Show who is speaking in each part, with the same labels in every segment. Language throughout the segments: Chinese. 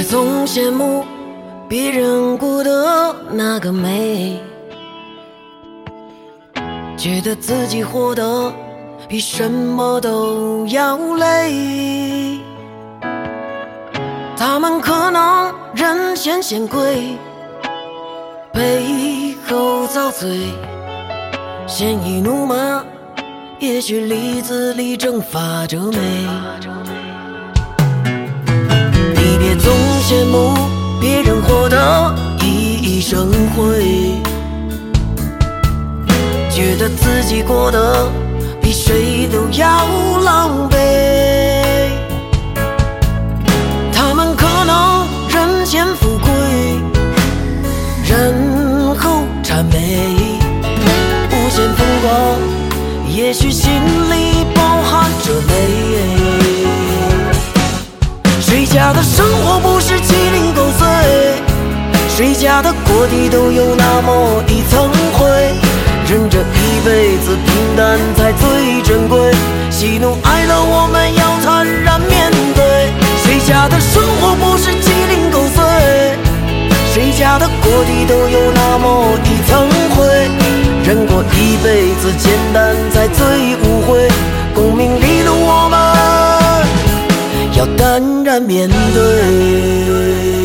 Speaker 1: 总羡慕别人过得那个美，觉得自己活得比什么都要累。他们可能人前显贵，背后遭罪，鲜衣怒马，也许里子里正发着霉。你别总羡慕别人活得熠熠生辉，觉得自己过得比谁都要狼狈。他们可能人前富贵，人后谄媚，无限风光，也许心里包含着泪。谁家的生活不是鸡零狗碎？谁家的锅底都有那么一层灰？人这一辈子平淡才最珍贵，喜怒哀乐我们要坦然面对。谁家的生活不是鸡零狗碎？谁家的锅底都有那么一层灰？人过一辈子简单才最无悔，功名利禄我们要淡然面对。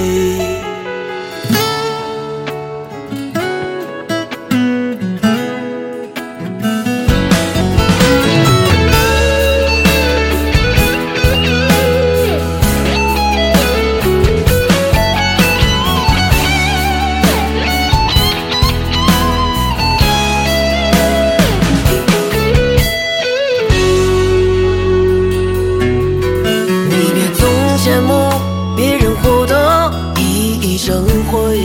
Speaker 1: 羡慕别人活得熠熠生辉，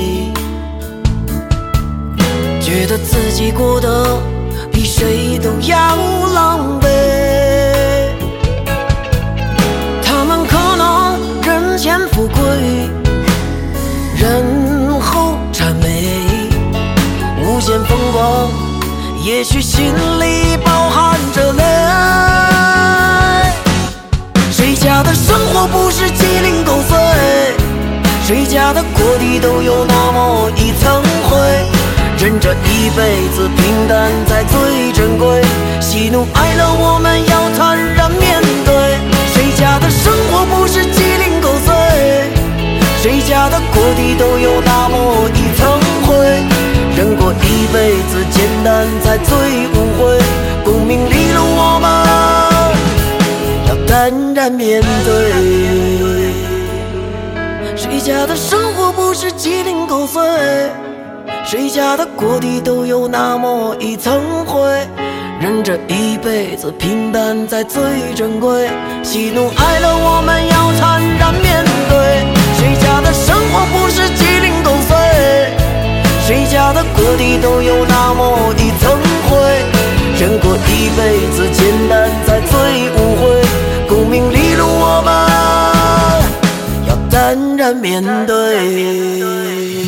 Speaker 1: 觉得自己过得比谁都要狼狈。他们可能人前富贵，人后谄媚，无限风光，也许心里包含着泪。谁家的生活不是鸡零狗碎？谁家的锅底都有那么一层灰？人这一辈子平淡才最珍贵，喜怒哀乐我们要坦然面对。谁家的生活不是鸡零狗碎？谁家的锅底都有那么一层灰？人过一辈子简单才最无悔，功名利禄我们淡然面对。谁家的生活不是鸡零狗碎？谁家的锅底都有那么一层灰？人这一辈子平淡才最珍贵，喜怒哀乐我们要坦然面对。谁家的生活不是鸡零狗碎？谁家的锅底都有那么一层灰？人过一辈子简单才最无悔，功名利禄我们要淡然面对。